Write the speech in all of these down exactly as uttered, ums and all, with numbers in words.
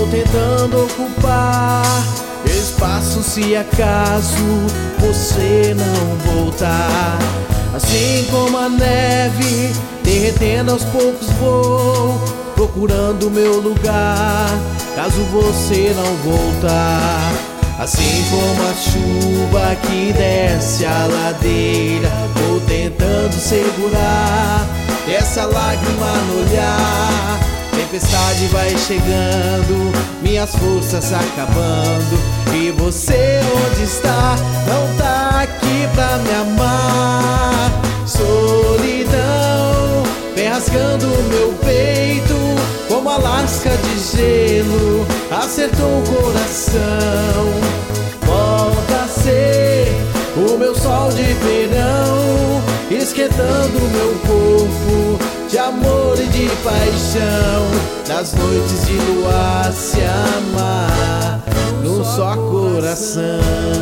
Vou tentando ocupar espaço se acaso você não voltar. Assim como a neve derretendo aos poucos vou procurando meu lugar caso você não voltar. Assim como a chuva que desce a ladeira, vou tentando segurar essa lágrima no olhar. Tempestade vai chegando, minhas forças acabando, e você onde está? Não tá aqui pra me amar. Solidão vem rasgando meu peito como a lasca de gelo, acertou o coração. Volta a ser o meu sol de verão, esquentando meu corpo de amor e de paixão. Nas noites de luar se amar num só coração.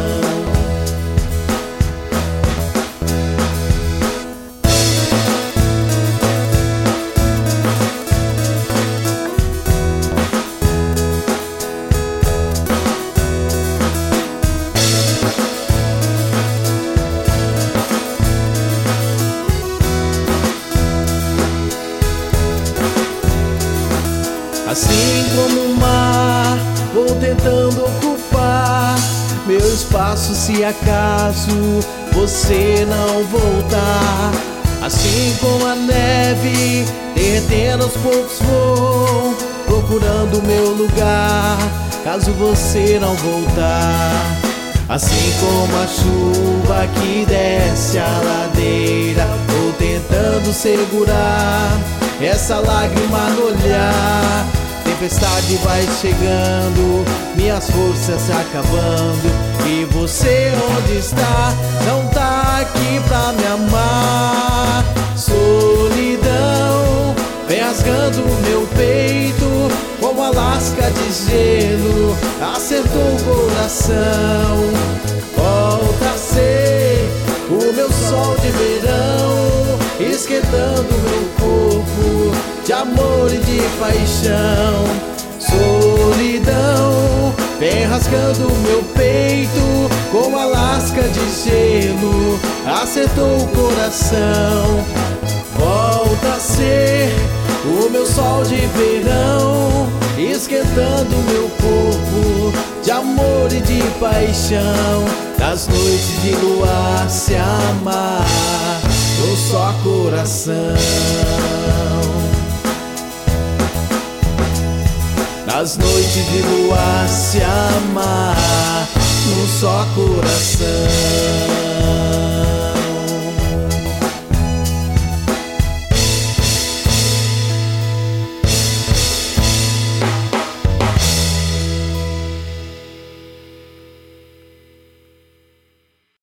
Assim como o mar, vou tentando ocupar meu espaço se acaso você não voltar. Assim como a neve derretendo aos poucos vou procurando meu lugar caso você não voltar. Assim como a chuva que desce a ladeira, vou tentando segurar essa lágrima no olhar. Tempestade vai chegando, minhas forças se acabando, e você onde está? Não tá aqui pra me amar. Solidão vem rasgando meu peito como a lasca de gelo, acertou o coração. Volta a ser o meu sol de verão, esquentando meu corpo de amor e de paixão. Solidão vem rasgando meu peito como a lasca de gelo, acertou o coração. Volta a ser o meu sol de verão, esquentando meu corpo de amor e de paixão. Nas noites de luar se amar num só coração. Nas noites de luar se amar num só coração.